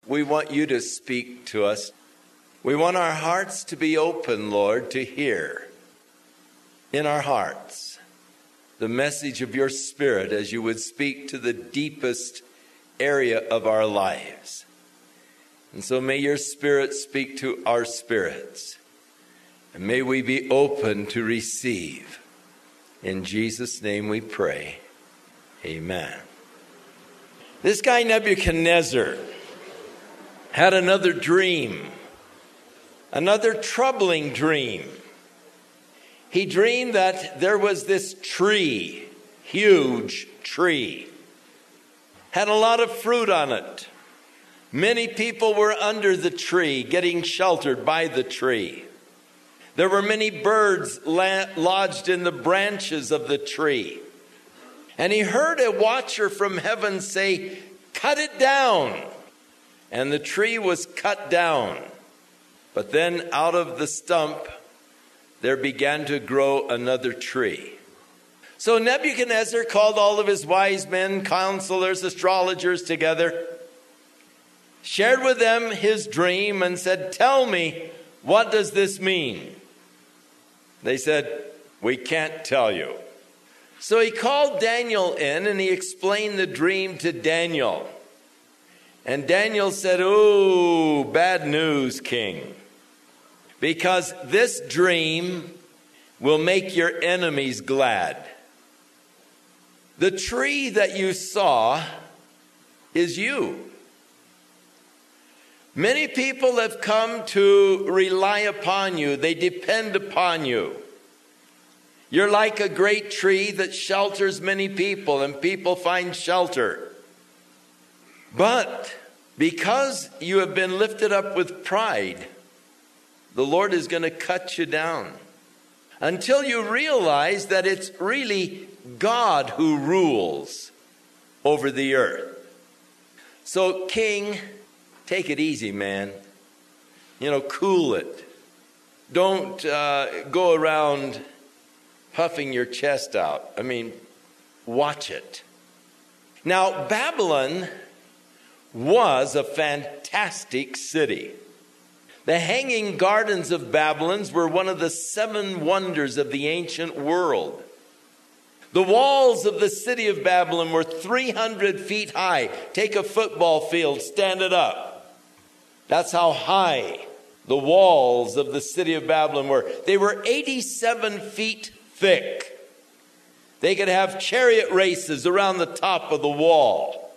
We want you to speak to us. We want our hearts to be open, Lord, to hear in our hearts the message of your Spirit as you would speak to the deepest area of our lives. And so may your Spirit speak to our spirits. And may we be open to receive. In Jesus' name we pray. Amen. This guy Nebuchadnezzar had another dream, another troubling dream. He dreamed that there was this tree, huge tree, had a lot of fruit on it. Many people were under the tree, getting sheltered by the tree. There were many birds lodged in the branches of the tree. And he heard a watcher from heaven say, "Cut it down." And the tree was cut down. But then out of the stump, there began to grow another tree. So Nebuchadnezzar called all of his wise men, counselors, astrologers together, shared with them his dream and said, "Tell me, what does this mean?" They said, "We can't tell you." So he called Daniel in and he explained the dream to Daniel. And Daniel said, "Oh, bad news, king. Because this dream will make your enemies glad. The tree that you saw is you. Many people have come to rely upon you. They depend upon you. You're like a great tree that shelters many people, and people find shelter. But because you have been lifted up with pride, the Lord is going to cut you down until you realize that it's really God who rules over the earth. So, King, take it easy, man. Cool it. Don't go around puffing your chest out. Watch it." Now, Babylon was a fantastic city. The Hanging Gardens of Babylon were one of the 7 wonders of the ancient world. The walls of the city of Babylon were 300 feet high. Take a football field, stand it up. That's how high the walls of the city of Babylon were. They were 87 feet thick. They could have chariot races around the top of the wall.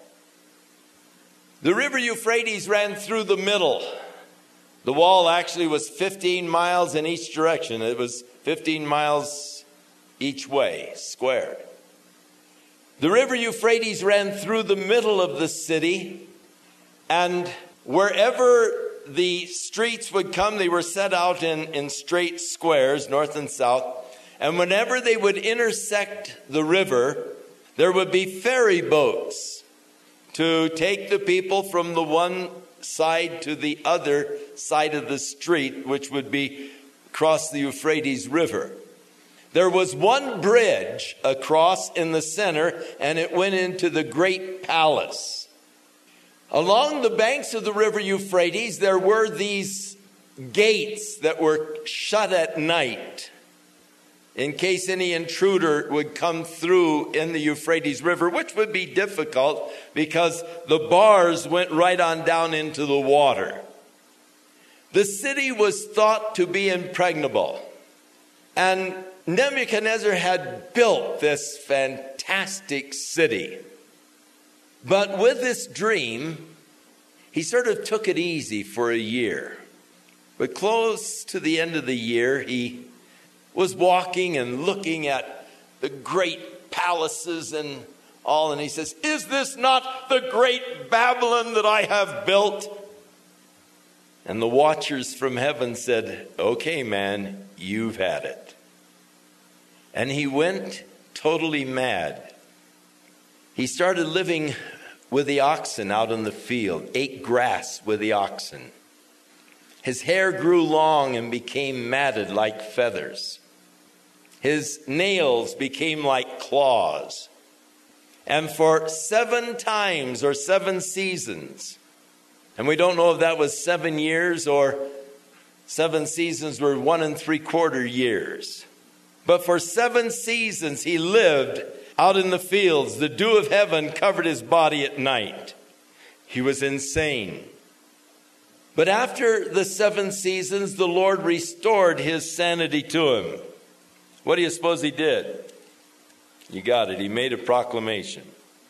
The river Euphrates ran through the middle. The wall actually was 15 miles in each direction. It was 15 miles each way, squared. The river Euphrates ran through the middle of the city, and wherever the streets would come, they were set out in straight squares, north and south. And whenever they would intersect the river, there would be ferry boats to take the people from the one side to the other side of the street, which would be across the Euphrates River. There was one bridge across in the center, and it went into the great palace. Along the banks of the river Euphrates, there were these gates that were shut at night in case any intruder would come through in the Euphrates River, which would be difficult because the bars went right on down into the water. The city was thought to be impregnable, and Nebuchadnezzar had built this fantastic city. But with this dream, he sort of took it easy for a year. But close to the end of the year, he was walking and looking at the great palaces and all, and he says, "Is this not the great Babylon that I have built?" And the watchers from heaven said, "Okay, man, you've had it." And he went totally mad. He started living with the oxen out in the field, ate grass with the oxen. His hair grew long and became matted like feathers. His nails became like claws. And for 7 times or 7 seasons, And we don't know if that was 7 years or 7 seasons were 1 3/4 years. But for 7 seasons he lived out in the fields. The dew of heaven covered his body at night. He was insane. But after the 7 seasons, the Lord restored his sanity to him. What do you suppose he did? You got it. He made a proclamation.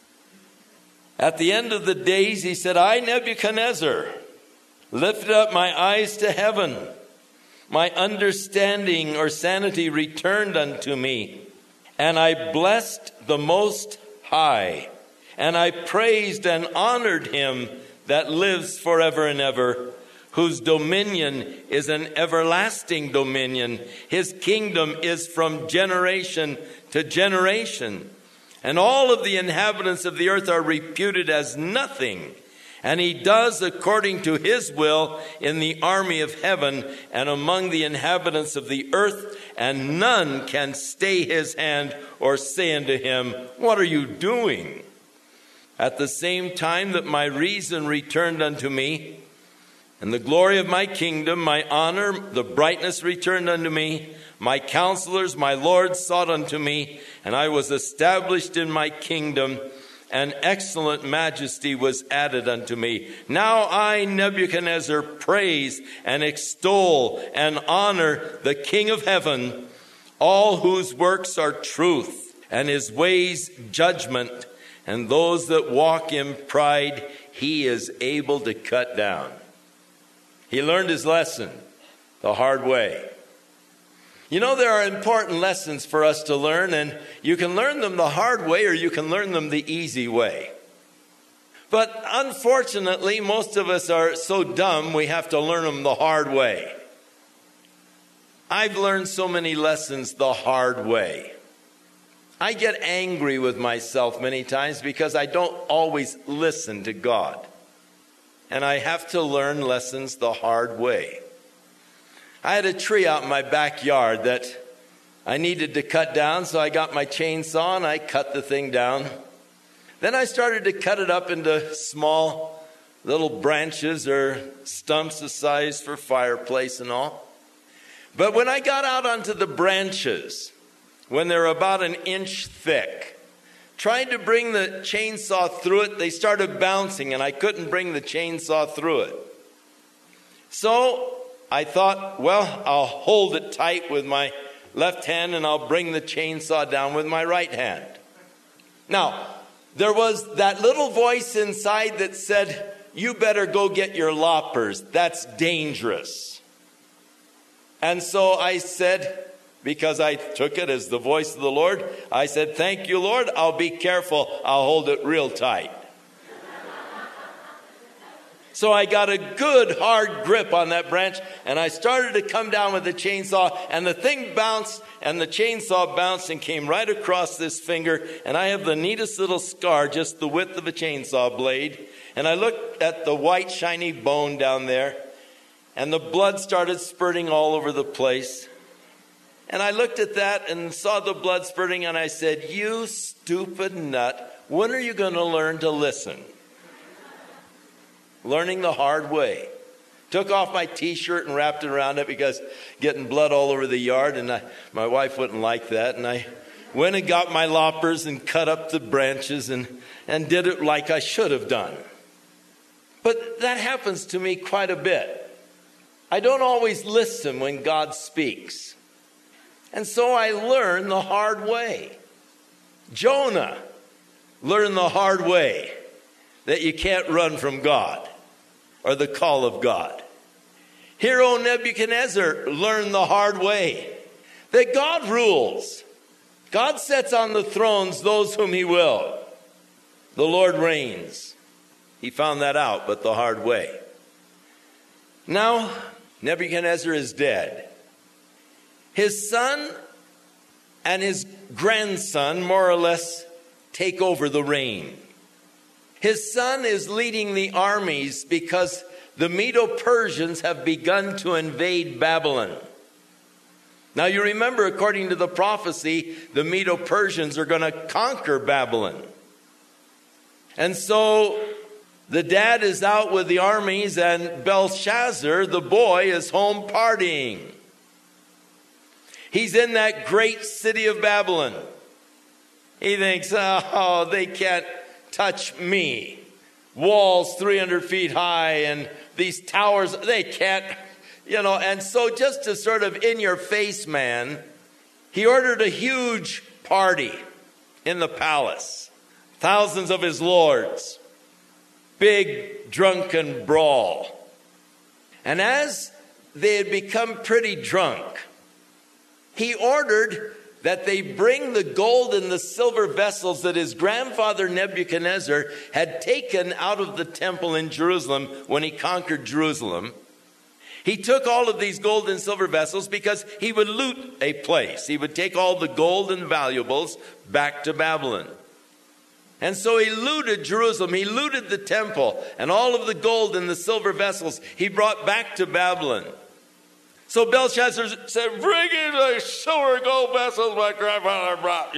At the end of the days, he said, I, Nebuchadnezzar, lifted up my eyes to heaven. My understanding or sanity returned unto me, and I blessed the Most High, and I praised and honored him that lives forever and ever, whose dominion is an everlasting dominion. His kingdom is from generation to generation. And all of the inhabitants of the earth are reputed as nothing. And he does according to his will in the army of heaven and among the inhabitants of the earth, and none can stay his hand or say unto him, what are you doing? At the same time that my reason returned unto me, and the glory of my kingdom, my honor, the brightness returned unto me, my counselors, my lords sought unto me, and I was established in my kingdom, and excellent majesty was added unto me. Now I, Nebuchadnezzar, praise and extol and honor the King of heaven, all whose works are truth, and his ways judgment, and those that walk in pride he is able to cut down. He learned his lesson the hard way. You know, there are important lessons for us to learn, and you can learn them the hard way or you can learn them the easy way. But unfortunately, most of us are so dumb we have to learn them the hard way. I've learned so many lessons the hard way. I get angry with myself many times because I don't always listen to God. And I have to learn lessons the hard way. I had a tree out in my backyard that I needed to cut down, so I got my chainsaw and I cut the thing down. Then I started to cut it up into small little branches or stumps the size for fireplace and all. But when I got out onto the branches, when they're about 1 inch thick, trying to bring the chainsaw through it, they started bouncing and I couldn't bring the chainsaw through it. So I thought, well, I'll hold it tight with my left hand and I'll bring the chainsaw down with my right hand. Now, there was that little voice inside that said, you better go get your loppers. That's dangerous. And so I said, because I took it as the voice of the Lord, I said, thank you, Lord. I'll be careful. I'll hold it real tight. So I got a good hard grip on that branch and I started to come down with the chainsaw, and the thing bounced and the chainsaw bounced and came right across this finger, and I have the neatest little scar, just the width of a chainsaw blade. And I looked at the white shiny bone down there, and the blood started spurting all over the place. And I looked at that and saw the blood spurting, and I said, you stupid nut, when are you going to learn to listen? Learning the hard way. Took off my t-shirt and wrapped it around it because getting blood all over the yard, and my wife wouldn't like that. And I went and got my loppers and cut up the branches and did it like I should have done. But that happens to me quite a bit. I don't always listen when God speaks. And so I learn the hard way. Jonah learned the hard way that you can't run from God or the call of God. Hero Nebuchadnezzar learned the hard way that God rules. God sets on the thrones those whom he will. The Lord reigns. He found that out, but the hard way. Now, Nebuchadnezzar is dead. His son and his grandson more or less take over the reign. His son is leading the armies because the Medo-Persians have begun to invade Babylon. Now you remember, according to the prophecy, the Medo-Persians are going to conquer Babylon. And so The dad is out with the armies, and Belshazzar, the boy, is home partying. He's in that great city of Babylon. He thinks, oh, they can't touch me. Walls 300 feet high and these towers, they can't, And so just to sort of in your face, man, he ordered a huge party in the palace. Thousands of his lords. Big drunken brawl. And as they had become pretty drunk, he ordered that they bring the gold and the silver vessels that his grandfather Nebuchadnezzar had taken out of the temple in Jerusalem when he conquered Jerusalem. He took all of these gold and silver vessels because he would loot a place. He would take all the gold and valuables back to Babylon. And so he looted Jerusalem. He looted the temple, and all of the gold and the silver vessels he brought back to Babylon. So Belshazzar said, bring in the silver gold vessels my grandfather brought,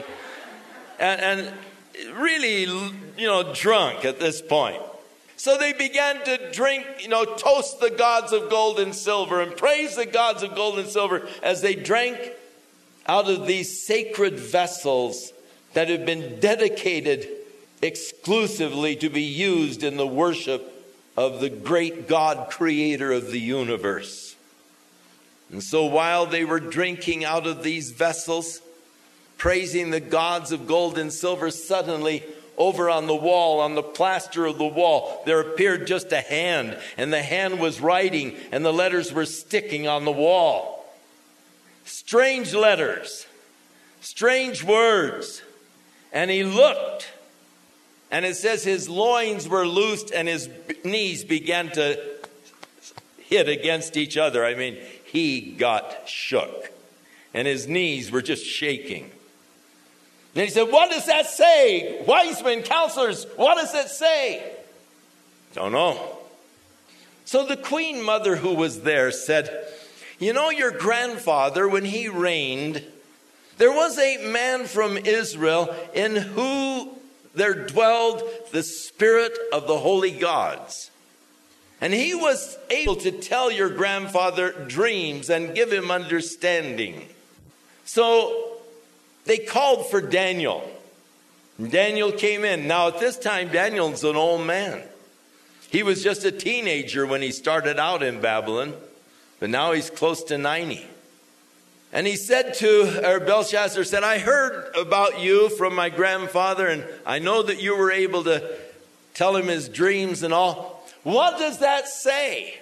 and really, drunk at this point. So they began to drink, toast the gods of gold and silver and praise the gods of gold and silver as they drank out of these sacred vessels that had been dedicated exclusively to be used in the worship of the great God, creator of the universe. And so while they were drinking out of these vessels, praising the gods of gold and silver, suddenly over on the wall, on the plaster of the wall, there appeared just a hand, and the hand was writing, and the letters were sticking on the wall. Strange letters, strange words. And he looked, and it says his loins were loosed and his knees began to hit against each other. I mean, he got shook, and his knees were just shaking. And he said, what does that say? Wise men, counselors, what does it say? Don't know. So the queen mother who was there said, your grandfather, when he reigned, there was a man from Israel in who there dwelled the spirit of the holy gods. And he was able to tell your grandfather dreams and give him understanding. So they called for Daniel. Daniel came in. Now at this time, Daniel's an old man. He was just a teenager when he started out in Babylon, but now he's close to 90. And he said Belshazzar said, I heard about you from my grandfather, and I know that you were able to tell him his dreams and all. What does that say?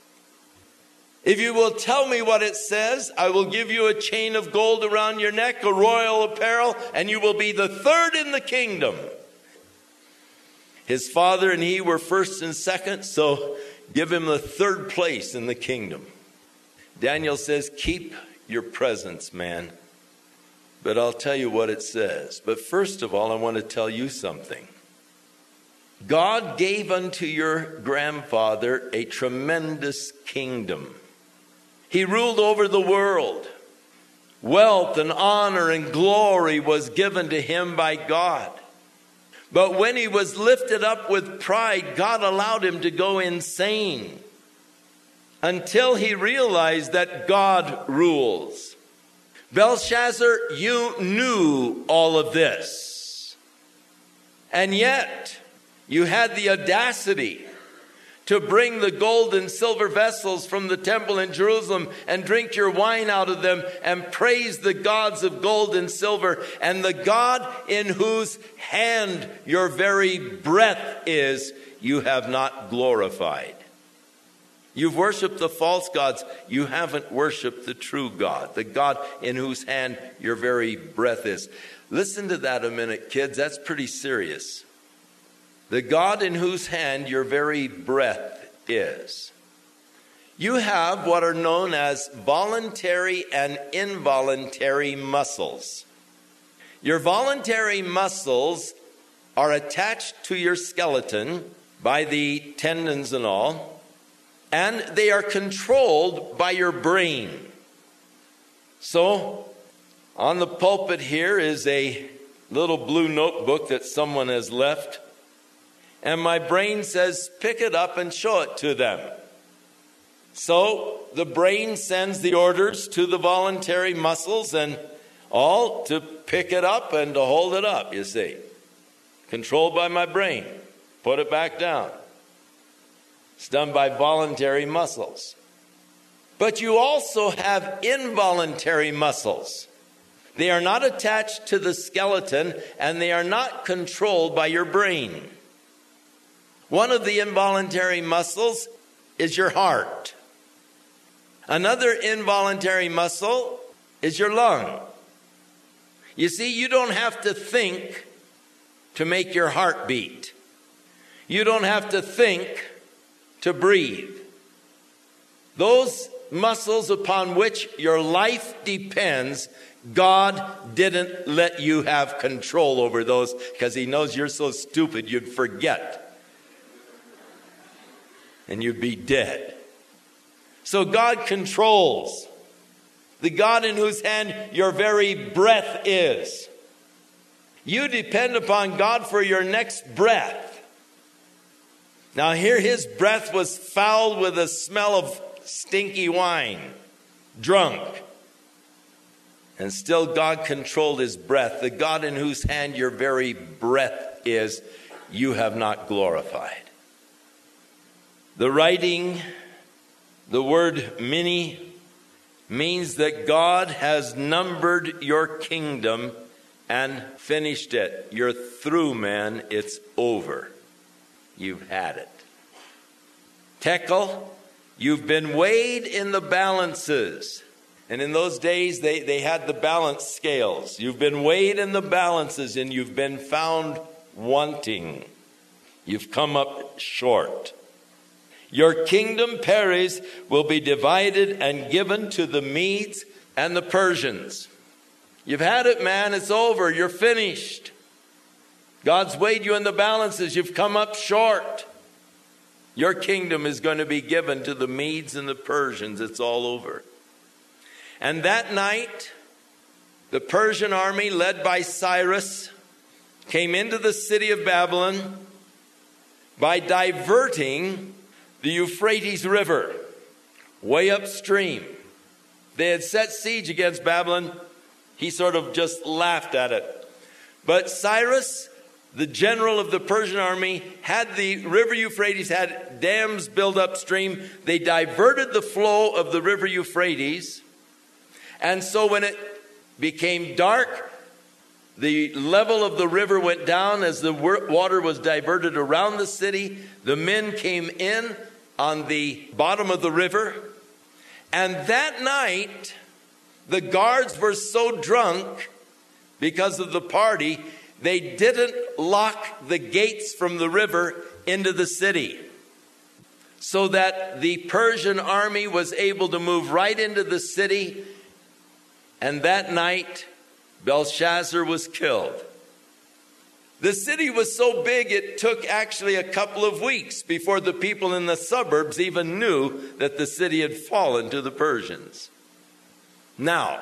If you will tell me what it says, I will give you a chain of gold around your neck, a royal apparel, and you will be the third in the kingdom. His father and he were first and second, so give him the third place in the kingdom. Daniel says, keep your presence, man. But I'll tell you what it says. But first of all, I want to tell you something. God gave unto your grandfather a tremendous kingdom. He ruled over the world. Wealth and honor and glory was given to him by God. But when he was lifted up with pride, God allowed him to go insane until he realized that God rules. Belshazzar, you knew all of this. And yet, you had the audacity to bring the gold and silver vessels from the temple in Jerusalem and drink your wine out of them and praise the gods of gold and silver, and the God in whose hand your very breath is, you have not glorified. You've worshiped the false gods. You haven't worshiped the true God, the God in whose hand your very breath is. Listen to that a minute, kids. That's pretty serious. The God in whose hand your very breath is. You have what are known as voluntary and involuntary muscles. Your voluntary muscles are attached to your skeleton by the tendons and all, and they are controlled by your brain. So, on the pulpit here is a little blue notebook that someone has left. and my brain says, pick it up and show it to them. So the brain sends the orders to the voluntary muscles and all to pick it up and to hold it up, you see. Controlled by my brain. Put it back down. It's done by voluntary muscles. But you also have involuntary muscles. They are not attached to the skeleton, and they are not controlled by your brain. One of the involuntary muscles is your heart. Another involuntary muscle is your lung. You see, you don't have to think to make your heart beat. You don't have to think to breathe. Those muscles upon which your life depends, God didn't let you have control over those because He knows you're so stupid you'd forget. And you'd be dead. So God controls. The God in whose hand your very breath is. You depend upon God for your next breath. Now here His breath was fouled with a smell of stinky wine, drunk. And still God controlled His breath. The God in whose hand your very breath is, you have not glorified. The writing, the word mini, means that God has numbered your kingdom and finished it. You're through, man. It's over. You've had it. Tekel, you've been weighed in the balances. And in those days, they had the balance scales. You've been weighed in the balances and you've been found wanting. You've come up short. Your kingdom, Peres, will be divided and given to the Medes and the Persians. You've had it, man. It's over. You're finished. God's weighed you in the balances. You've come up short. Your kingdom is going to be given to the Medes and the Persians. It's all over. And that night, the Persian army, led by Cyrus, came into the city of Babylon by diverting the Euphrates River way upstream. They had set siege against Babylon. He sort of just laughed at it. But Cyrus, the general of the Persian army, had the river Euphrates, had dams built upstream. They diverted the flow of the river Euphrates. And so when it became dark, the level of the river went down as the water was diverted around the city. The men came in on the bottom of the river. And that night, the guards were so drunk because of the party, they didn't lock the gates from the river into the city. So that the Persian army was able to move right into the city. And that night, Belshazzar was killed. The city was so big, it took actually a couple of weeks before the people in the suburbs even knew that the city had fallen to the Persians. Now,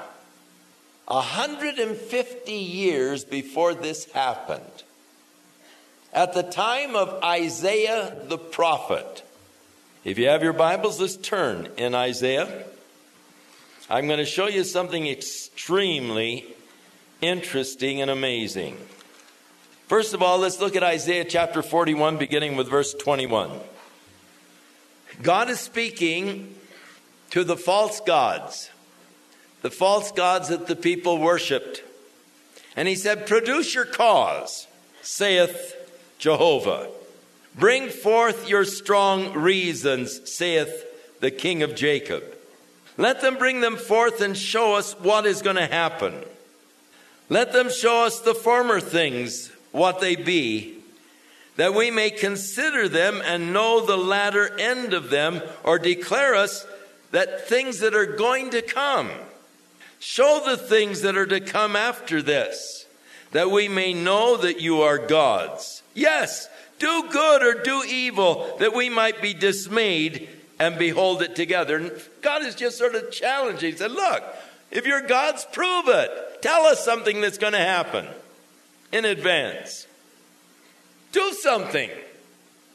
150 years before this happened, at the time of Isaiah the prophet, if you have your Bibles, let's turn in Isaiah. I'm going to show you something extremely interesting and amazing. First of all, let's look at Isaiah chapter 41, beginning with verse 21. God is speaking to the false gods that the people worshipped. And He said, produce your cause, saith Jehovah. Bring forth your strong reasons, saith the King of Jacob. Let them bring them forth and show us what is going to happen. Let them show us the former things, what they be, that we may consider them and know the latter end of them, or declare us that things that are going to come. Show the things that are to come after this, that we may know that you are gods. Yes, do good or do evil, that we might be dismayed and behold it together. And God is just sort of challenging. He said, look, if you're gods, prove it. Tell us something that's going to happen in advance. Do something.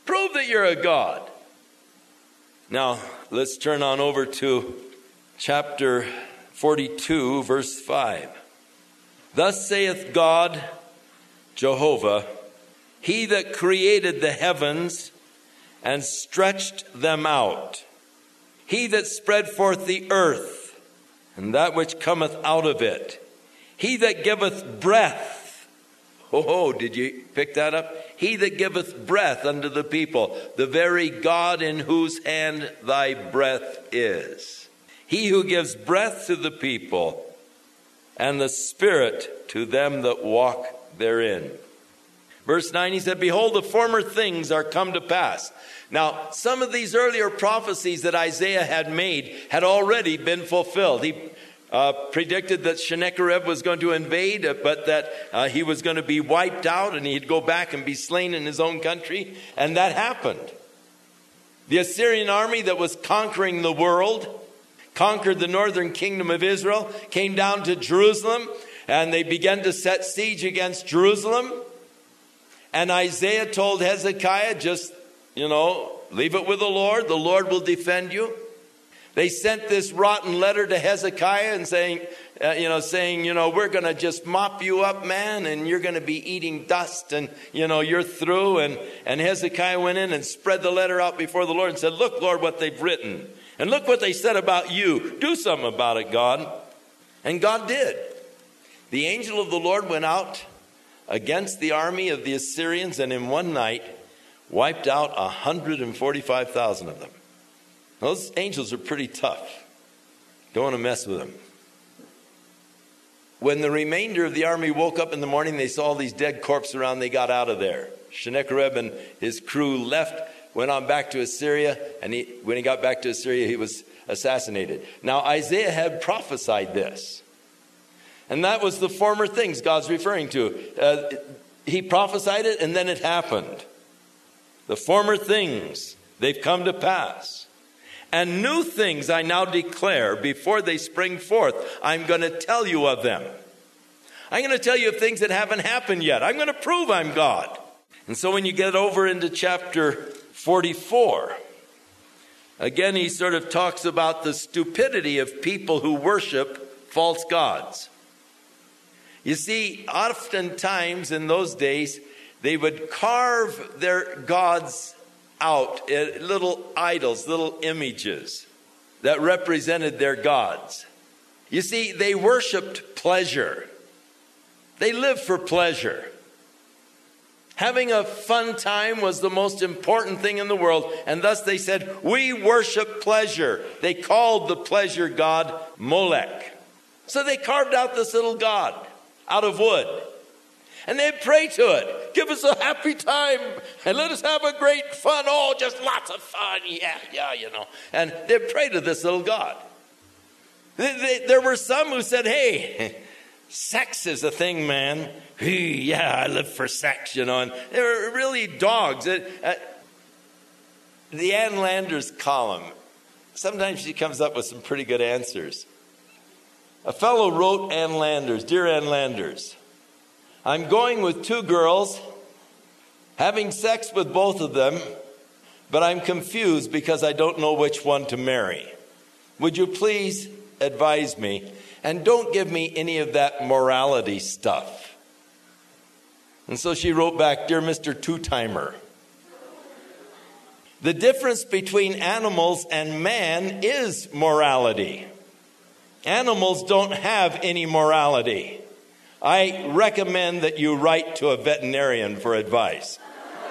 Prove that you're a god. Now, let's turn on over to chapter 42, verse 5. Thus saith God, Jehovah, he that created the heavens and stretched them out, he that spread forth the earth and that which cometh out of it, he that giveth breath. Oh, did you pick that up? He that giveth breath unto the people, the very God in whose hand thy breath is. He who gives breath to the people, and the spirit to them that walk therein. Verse 9, he said, behold, the former things are come to pass. Now, some of these earlier prophecies that Isaiah had made had already been fulfilled. He predicted that Sennacherib was going to invade, but that he was going to be wiped out and he'd go back and be slain in his own country. And that happened. The Assyrian army that was conquering the world, conquered the northern kingdom of Israel, came down to Jerusalem, and they began to set siege against Jerusalem. And Isaiah told Hezekiah, just, leave it with the Lord. The Lord will defend you. They sent this rotten letter to Hezekiah and saying, we're going to just mop you up, man, and you're going to be eating dust, and, you're through. And Hezekiah went in and spread the letter out before the Lord and said, look, Lord, what they've written. And look what they said about you. Do something about it, God. And God did. The angel of the Lord went out against the army of the Assyrians, and in one night wiped out 145,000 of them. Those angels are pretty tough. Don't want to mess with them. When the remainder of the army woke up in the morning, they saw these dead corpses around. They got out of there. Sennacherib and his crew left, went on back to Assyria, and when he got back to Assyria, he was assassinated. Now, Isaiah had prophesied this. And that was the former things God's referring to. He prophesied it, and then it happened. The former things, they've come to pass. And new things I now declare before they spring forth. I'm going to tell you of them. I'm going to tell you of things that haven't happened yet. I'm going to prove I'm God. And so when you get over into chapter 44, again, he sort of talks about the stupidity of people who worship false gods. You see, oftentimes in those days, they would carve their gods out, little idols, little images that represented their gods. You see, they worshiped pleasure. They lived for pleasure. Having a fun time was the most important thing in the world, and thus they said, we worship pleasure. They called the pleasure god Molech. So they carved out this little god out of wood. And they'd pray to it. Give us a happy time and let us have a great fun. Oh, just lots of fun. Yeah, And they'd pray to this little god. There were some who said, hey, sex is a thing, man. Yeah, I live for sex, And they were really dogs. The Ann Landers column, sometimes she comes up with some pretty good answers. A fellow wrote Ann Landers, Dear Ann Landers, I'm going with two girls, having sex with both of them, but I'm confused because I don't know which one to marry. Would you please advise me? And don't give me any of that morality stuff. And so she wrote back, Dear Mr. Two-Timer, the difference between animals and man is morality. Animals don't have any morality. I recommend that you write to a veterinarian for advice.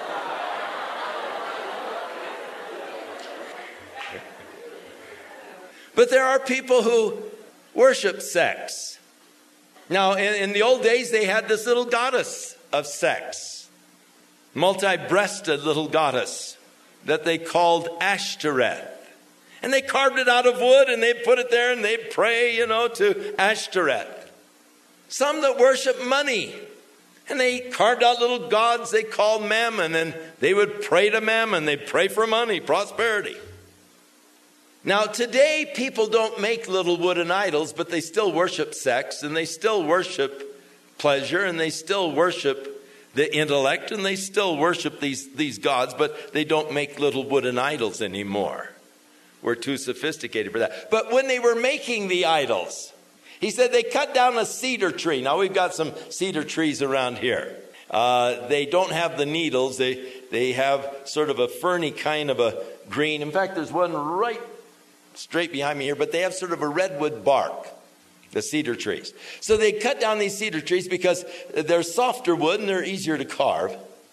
But there are people who worship sex. Now, in the old days, they had this little goddess of sex, multi-breasted little goddess that they called Ashtoreth. And they carved it out of wood and they'd put it there and they'd pray, to Ashtoreth. Some that worship money. And they carved out little gods they called Mammon, and they would pray to Mammon. They'd pray for money, prosperity. Now today people don't make little wooden idols, but they still worship sex, and they still worship pleasure, and they still worship the intellect, and they still worship these gods, but they don't make little wooden idols anymore. We're too sophisticated for that. But when they were making the idols, he said they cut down a cedar tree. Now we've got some cedar trees around here. They don't have the needles. They have sort of a ferny kind of a green. In fact, there's one right straight behind me here, but they have sort of a redwood bark, the cedar trees. So they cut down these cedar trees because they're softer wood and they're easier to carve.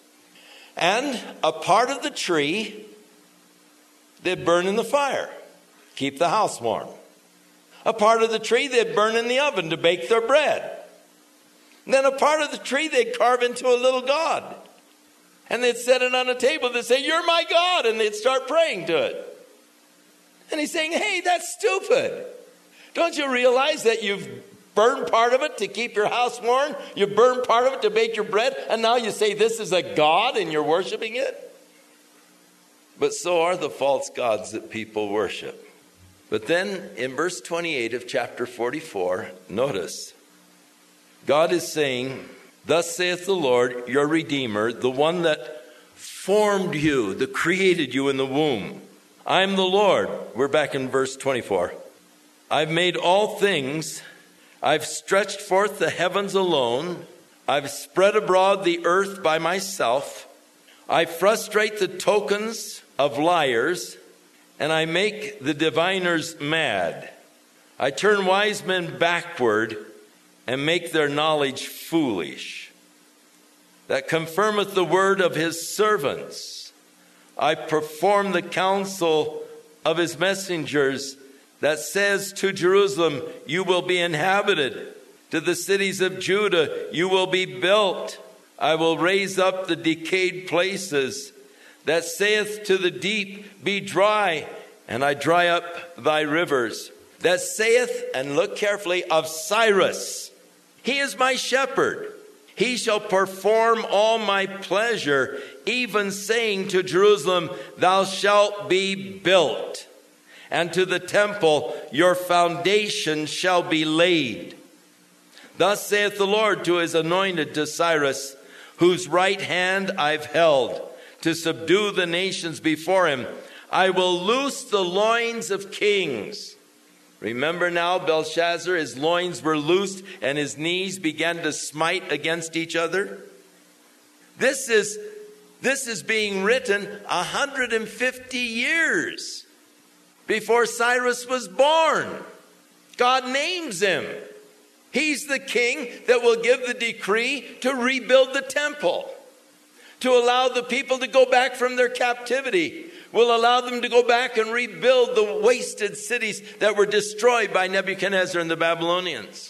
And a part of the tree they'd burn in the fire, keep the house warm. A part of the tree they'd burn in the oven to bake their bread. And then a part of the tree they'd carve into a little god. And they'd set it on a table. They'd say, "You're my God." And they'd start praying to it. And he's saying, hey, that's stupid. Don't you realize that you've burned part of it to keep your house warm? You burned part of it to bake your bread. And now you say this is a god and you're worshiping it? But so are the false gods that people worship. But then in verse 28 of chapter 44, notice, God is saying, "Thus saith the Lord, your Redeemer, the one that formed you, that created you in the womb. I'm the Lord." We're back in verse 24. "I've made all things. I've stretched forth the heavens alone. I've spread abroad the earth by myself. I frustrate the tokens of liars, and I make the diviners mad. I turn wise men backward and make their knowledge foolish. That confirmeth the word of his servants. I perform the counsel of his messengers, that says to Jerusalem, you will be inhabited. To the cities of Judah, you will be built. I will raise up the decayed places. That saith to the deep, be dry, and I dry up thy rivers. That saith, and look carefully, of Cyrus, he is my shepherd. He shall perform all my pleasure, even saying to Jerusalem, thou shalt be built. And to the temple, your foundation shall be laid. Thus saith the Lord to his anointed, to Cyrus, whose right hand I've held, to subdue the nations before him. I will loose the loins of kings. Remember now, Belshazzar, his loins were loosed and his knees began to smite against each other. This is being written 150 years before Cyrus was born. God names him. He's the king that will give the decree to rebuild the temple, to allow the people to go back from their captivity, will allow them to go back and rebuild the wasted cities that were destroyed by Nebuchadnezzar and the Babylonians.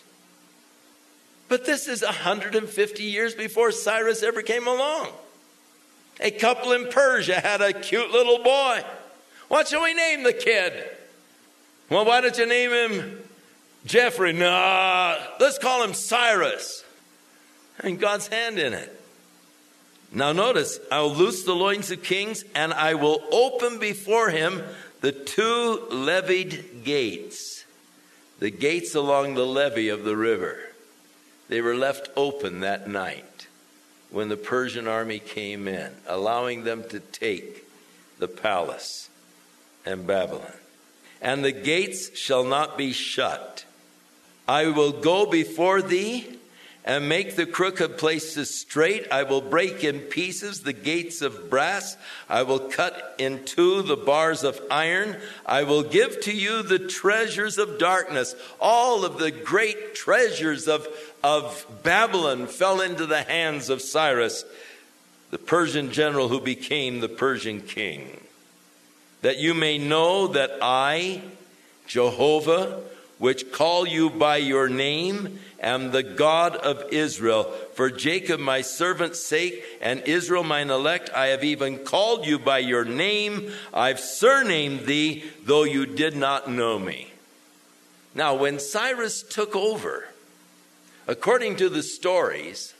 But this is 150 years before Cyrus ever came along. A couple in Persia had a cute little boy. What shall we name the kid? Well, why don't you name him Jeffrey? Nah, let's call him Cyrus. And God's hand in it. Now notice, I will loose the loins of kings, and I will open before him the two levied gates. The gates along the levee of the river. They were left open that night when the Persian army came in, allowing them to take the palace and Babylon. And the gates shall not be shut. I will go before thee and make the crooked places straight. I will break in pieces the gates of brass. I will cut in two the bars of iron. I will give to you the treasures of darkness. All of the great treasures of Babylon fell into the hands of Cyrus, the Persian general who became the Persian king. That you may know that I, Jehovah, which call you by your name, am the God of Israel. For Jacob my servant's sake, and Israel mine elect, I have even called you by your name. I've surnamed thee, though you did not know me. Now, when Cyrus took over, according to the stories,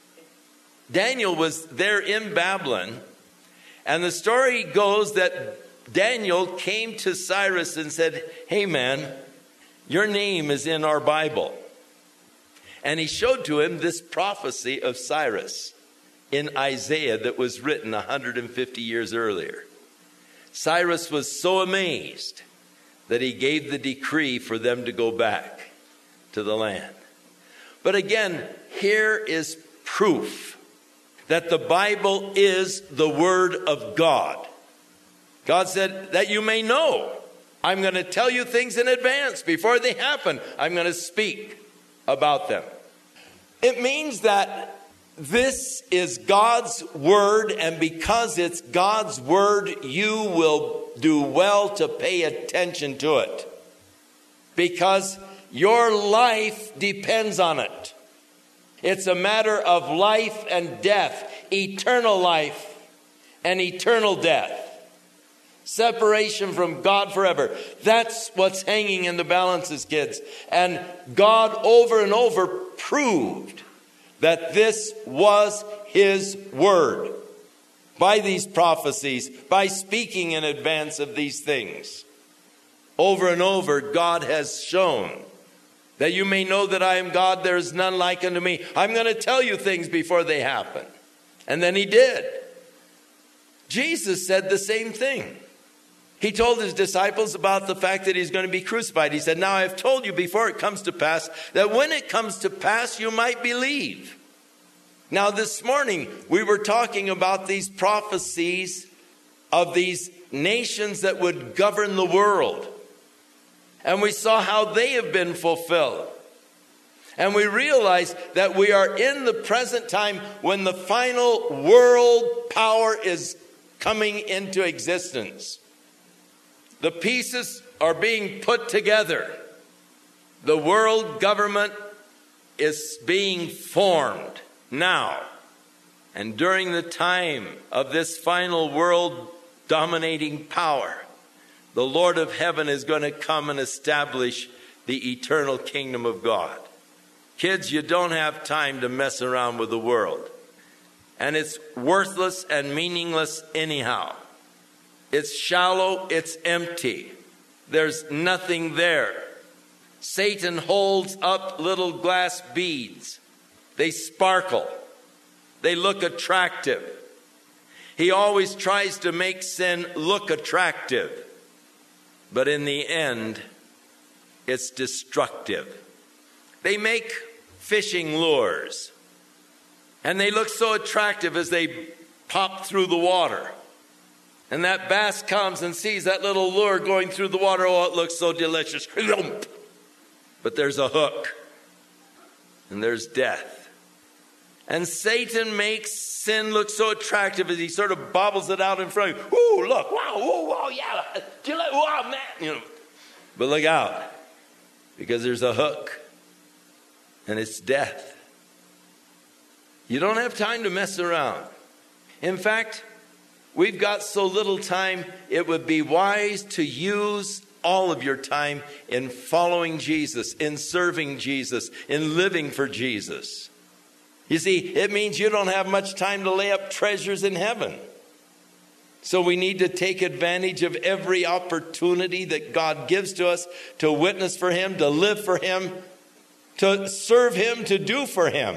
Daniel was there in Babylon, and the story goes that Daniel came to Cyrus and said, hey man, your name is in our Bible. And he showed to him this prophecy of Cyrus. in Isaiah that was written 150 years earlier. Cyrus was so amazed that he gave the decree for them to go back to the land. But again, here is proof that the Bible is the Word of God. God said, that you may know. I'm going to tell you things in advance. Before they happen, I'm going to speak about them. It means that this is God's Word, and because it's God's Word, you will do well to pay attention to it. Because your life depends on it. It's a matter of life and death, eternal life and eternal death. Separation from God forever. That's what's hanging in the balances, kids. And God over and over proved that this was His Word by these prophecies, by speaking in advance of these things. Over and over, God has shown that you may know that I am God, there is none like unto me. I'm going to tell you things before they happen. And then He did. Jesus said the same thing. He told His disciples about the fact that He's going to be crucified. He said, now I have told you before it comes to pass, that when it comes to pass, you might believe. Now this morning, we were talking about these prophecies of these nations that would govern the world. And we saw how they have been fulfilled. And we realized that we are in the present time when the final world power is coming into existence. The pieces are being put together. The world government is being formed now. And during the time of this final world dominating power, the Lord of heaven is going to come and establish the eternal kingdom of God. Kids, you don't have time to mess around with the world. And it's worthless and meaningless anyhow. It's shallow, it's empty. There's nothing there. Satan holds up little glass beads. They sparkle. They look attractive. He always tries to make sin look attractive. But in the end, it's destructive. They make fishing lures. And they look so attractive as they pop through the water. And that bass comes and sees that little lure going through the water. Oh, it looks so delicious. But there's a hook. And there's death. And Satan makes sin look so attractive as he sort of bobbles it out in front of you. Ooh, look. Wow, ooh, wow, yeah. Do you like, wow, man. You know. But look out. Because there's a hook. And it's death. You don't have time to mess around. In fact, we've got so little time, it would be wise to use all of your time in following Jesus, in serving Jesus, in living for Jesus. You see, it means you don't have much time to lay up treasures in heaven. So we need to take advantage of every opportunity that God gives to us to witness for Him, to live for Him, to serve Him, to do for Him.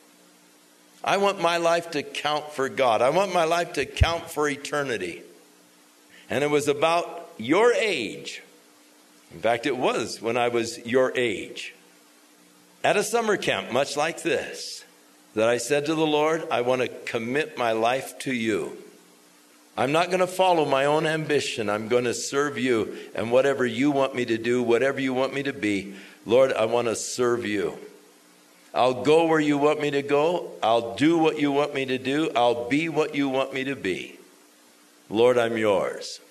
I want my life to count for God. I want my life to count for eternity. And it was about your age. In fact, it was when I was your age. At a summer camp, much like this, that I said to the Lord, I want to commit my life to you. I'm not going to follow my own ambition. I'm going to serve you. And whatever you want me to do, whatever you want me to be, Lord, I want to serve you. I'll go where you want me to go. I'll do what you want me to do. I'll be what you want me to be. Lord, I'm yours.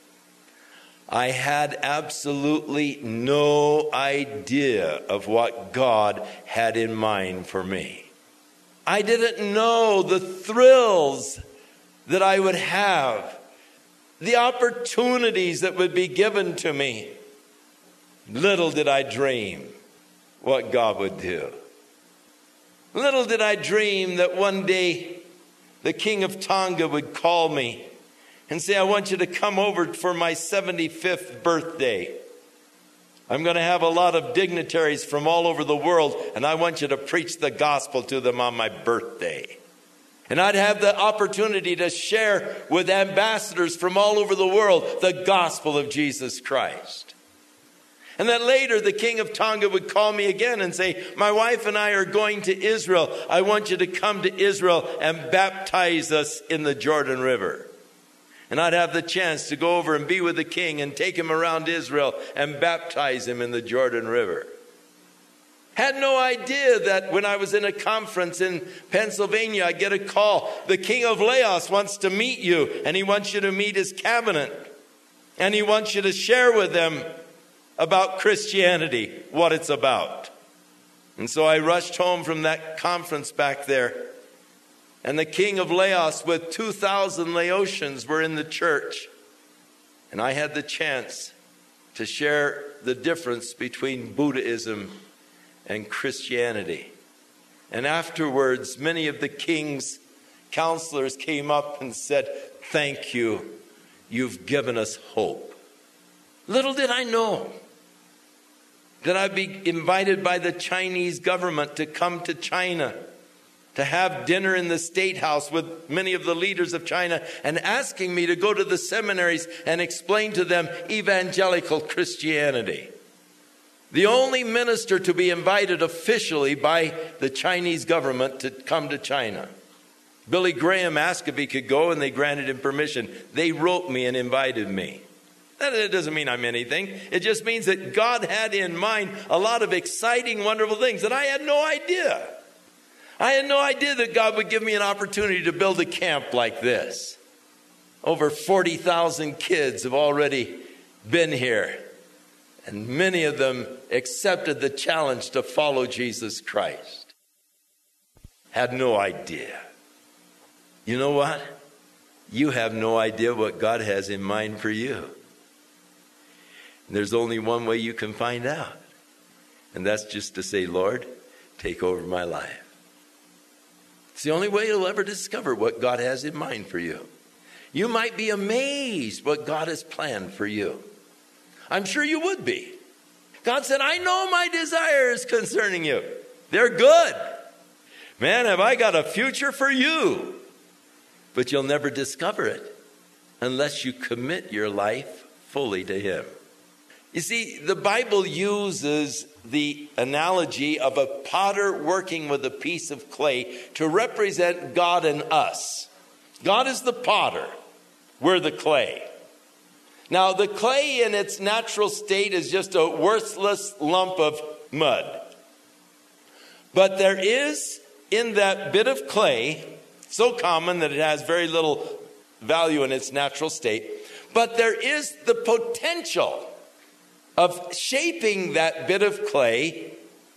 I had absolutely no idea of what God had in mind for me. I didn't know the thrills that I would have, the opportunities that would be given to me. Little did I dream what God would do. Little did I dream that one day the King of Tonga would call me and say, I want you to come over for my 75th birthday. I'm going to have a lot of dignitaries from all over the world, and I want you to preach the gospel to them on my birthday. And I'd have the opportunity to share with ambassadors from all over the world the gospel of Jesus Christ. And then later, the king of Tonga would call me again and say, my wife and I are going to Israel. I want you to come to Israel and baptize us in the Jordan River. And I'd have the chance to go over and be with the king and take him around Israel and baptize him in the Jordan River. Had no idea that when I was in a conference in Pennsylvania, I get a call. The king of Laos wants to meet you, and he wants you to meet his cabinet. And he wants you to share with them about Christianity, what it's about. And so I rushed home from that conference back there. And the king of Laos with 2,000 Laotians were in the church. And I had the chance to share the difference between Buddhism and Christianity. And afterwards, many of the king's counselors came up and said, thank you. You've given us hope. Little did I know that I'd be invited by the Chinese government to come to China, to have dinner in the State House with many of the leaders of China, and asking me to go to the seminaries and explain to them evangelical Christianity. The only minister to be invited officially by the Chinese government to come to China. Billy Graham asked if he could go, and they granted him permission. They wrote me and invited me. That doesn't mean I'm anything. It just means that God had in mind a lot of exciting, wonderful things that I had no idea. I had no idea that God would give me an opportunity to build a camp like this. Over 40,000 kids have already been here. And many of them accepted the challenge to follow Jesus Christ. Had no idea. You know what? You have no idea what God has in mind for you. And there's only one way you can find out. And that's just to say, Lord, take over my life. It's the only way you'll ever discover what God has in mind for you. You might be amazed what God has planned for you. I'm sure you would be. God said, I know my desires concerning you. They're good. Man, have I got a future for you. But you'll never discover it unless you commit your life fully to Him. You see, the Bible uses the analogy of a potter working with a piece of clay to represent God and us. God is the potter. We're the clay. Now, the clay in its natural state is just a worthless lump of mud. But there is in that bit of clay, so common that it has very little value in its natural state, but there is the potential of shaping that bit of clay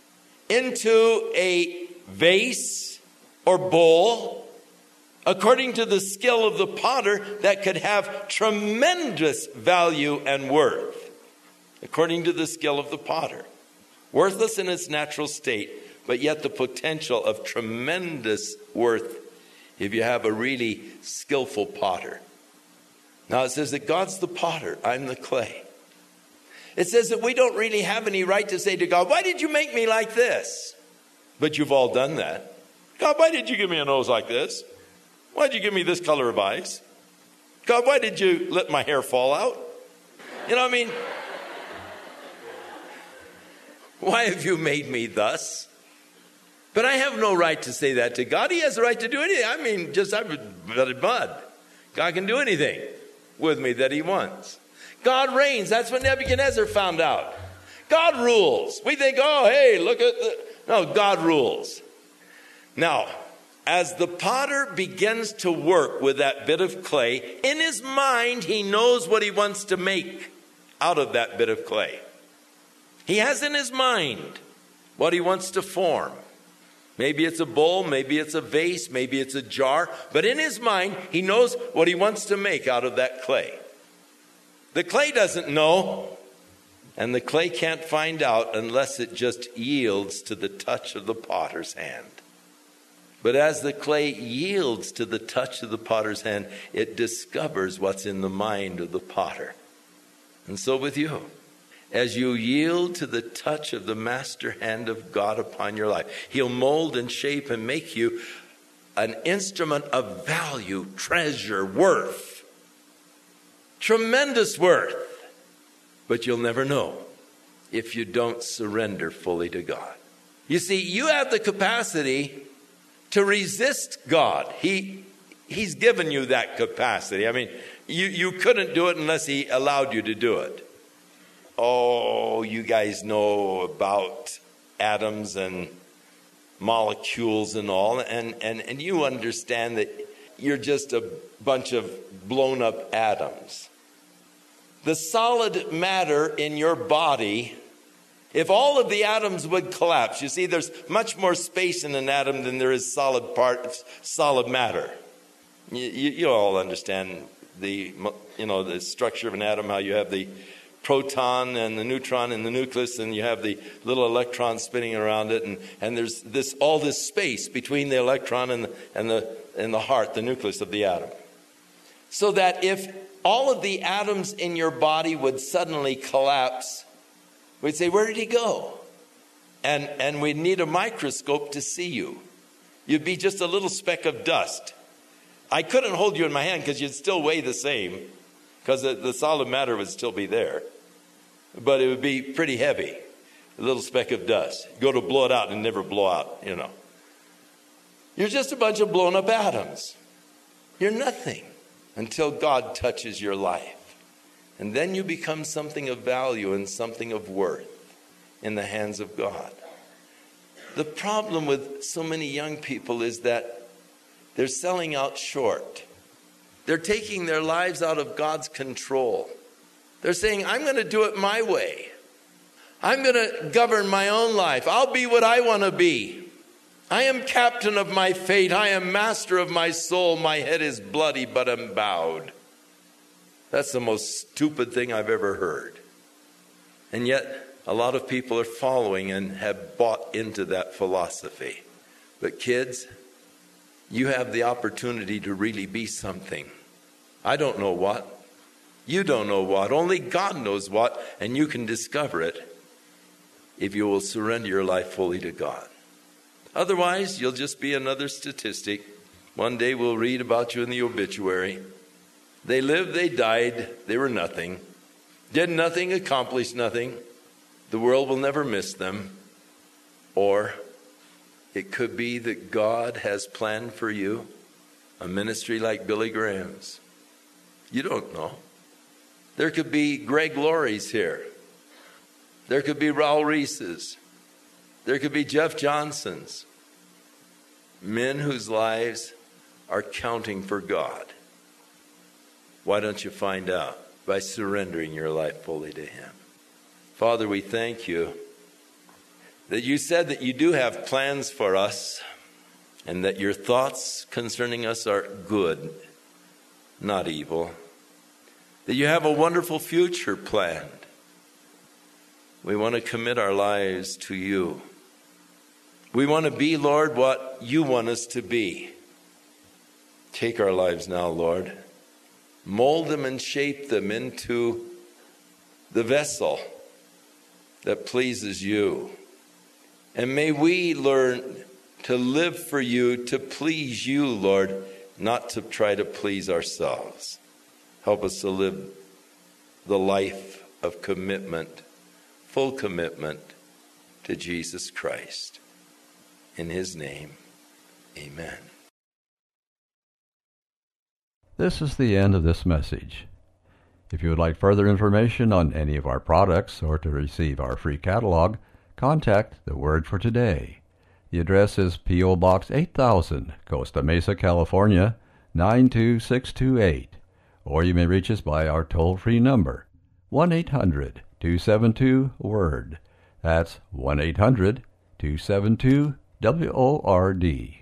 into a vase or bowl, according to the skill of the potter, that could have tremendous value and worth. According to the skill of the potter. Worthless in its natural state, but yet the potential of tremendous worth if you have a really skillful potter. Now it says that God's the potter, I'm the clay. It says that we don't really have any right to say to God, why did you make me like this? But you've all done that. God, why did you give me a nose like this? Why did you give me this color of eyes? God, why did you let my hair fall out? You know what I mean? Why have you made me thus? But I have no right to say that to God. He has the right to do anything. I mean, I'm mud. God can do anything with me that He wants. God reigns. That's what Nebuchadnezzar found out. God rules. We think, oh, hey, look at no, God rules. Now, as the potter begins to work with that bit of clay, in his mind, he knows what he wants to make out of that bit of clay. He has in his mind what he wants to form. Maybe it's a bowl, maybe it's a vase, maybe it's a jar. But in his mind, he knows what he wants to make out of that clay. The clay doesn't know, and the clay can't find out unless it just yields to the touch of the potter's hand. But as the clay yields to the touch of the potter's hand, it discovers what's in the mind of the potter. And so with you, as you yield to the touch of the master hand of God upon your life, He'll mold and shape and make you an instrument of value, treasure, worth. Tremendous worth. But you'll never know if you don't surrender fully to God. You see, you have the capacity to resist God. He's given you that capacity. I mean, you couldn't do it unless He allowed you to do it. Oh, you guys know about atoms and molecules and all, and you understand that you're just a bunch of blown up atoms. The solid matter in your body, if all of the atoms would collapse, you see, there's much more space in an atom than there is solid matter. You all understand the structure of an atom, how you have the proton and the neutron in the nucleus, and you have the little electron spinning around it, and there's all this space between the electron and the heart, the nucleus of the atom. So that if all of the atoms in your body would suddenly collapse, we'd say, where did he go? And we'd need a microscope to see you. You'd be just a little speck of dust. I couldn't hold you in my hand because you'd still weigh the same, because the solid matter would still be there. But it would be pretty heavy, a little speck of dust. Go to blow it out and never blow out, You're just a bunch of blown up atoms. You're nothing until God touches your life. And then you become something of value and something of worth in the hands of God. The problem with so many young people is that they're selling out short. They're taking their lives out of God's control. They're saying, I'm going to do it my way. I'm going to govern my own life. I'll be what I want to be. I am captain of my fate. I am master of my soul. My head is bloody, but I'm bowed. That's the most stupid thing I've ever heard. And yet, a lot of people are following and have bought into that philosophy. But kids, you have the opportunity to really be something. I don't know what. You don't know what. Only God knows what, and you can discover it if you will surrender your life fully to God. Otherwise, you'll just be another statistic. One day we'll read about you in the obituary. They lived, they died, they were nothing. Did nothing, accomplished nothing. The world will never miss them. Or it could be that God has planned for you a ministry like Billy Graham's. You don't know. There could be Greg Laurie's here. There could be Raul Reese's. There could be Jeff Johnson's. Men whose lives are counting for God. Why don't you find out? By surrendering your life fully to Him. Father, we thank you that you said that you do have plans for us, and that your thoughts concerning us are good, not evil. That you have a wonderful future planned. We want to commit our lives to you. We want to be, Lord, what you want us to be. Take our lives now, Lord. Mold them and shape them into the vessel that pleases you. And may we learn to live for you, to please you, Lord, not to try to please ourselves. Help us to live the life of commitment, full commitment to Jesus Christ. In His name, amen. This is the end of this message. If you would like further information on any of our products or to receive our free catalog, contact The Word for Today. The address is P.O. Box 8000, Costa Mesa, California, 92628. Or you may reach us by our toll-free number, 1-800-272-WORD. That's 1-800-272-WORD.